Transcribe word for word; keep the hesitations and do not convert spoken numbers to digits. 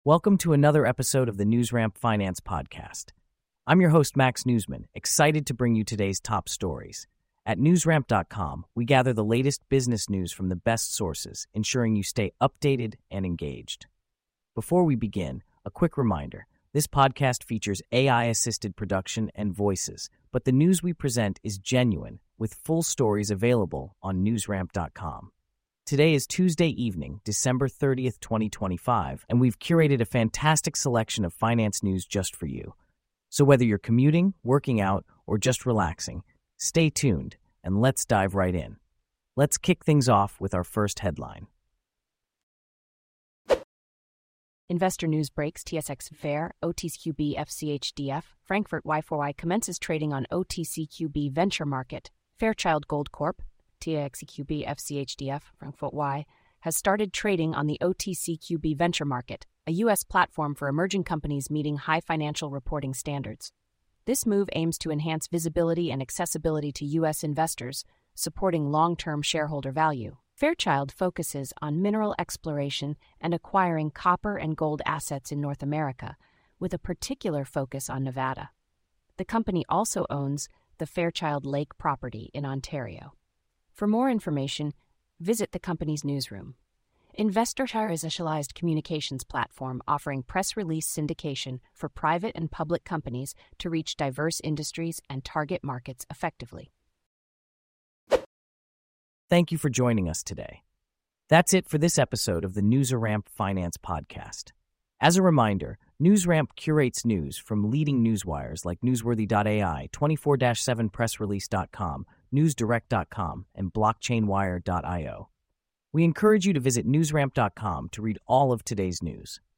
Welcome to another episode of the NewsRamp Finance Podcast. I'm your host, Max Newsman, excited to bring you today's top stories. At newsramp dot com, we gather the latest business news from the best sources, ensuring you stay updated and engaged. Before we begin, a quick reminder. This podcast features A I-assisted production and voices, but the news we present is genuine, with full stories available on newsramp dot com. Today is Tuesday evening, December thirtieth, twenty twenty-five, and we've curated a fantastic selection of finance news just for you. So whether you're commuting, working out, or just relaxing, stay tuned, and let's dive right in. Let's kick things off with our first headline. Investor news breaks. T S X Fair, O T C Q B F C H D F, Frankfurt Y four Y commences trading on O T C Q B Venture Market. Fairchild Gold Corp, T A X Q B F C H D F, Frankfurt Y, has started trading on the O T C Q B Venture Market, a U S platform for emerging companies meeting high financial reporting standards. This move aims to enhance visibility and accessibility to U S investors, supporting long-term shareholder value. Fairchild focuses on mineral exploration and acquiring copper and gold assets in North America, with a particular focus on Nevada. The company also owns the Fairchild Lake property in Ontario. For more information, visit the company's newsroom. InvestorShare is a specialized communications platform offering press release syndication for private and public companies to reach diverse industries and target markets effectively. Thank you for joining us today. That's it for this episode of the NewsRamp Finance Podcast. As a reminder, NewsRamp curates news from leading newswires like newsworthy dot A I, twenty-four seven press release dot com, newsdirect dot com, and blockchain wire dot io. We encourage you to visit newsramp dot com to read all of today's news.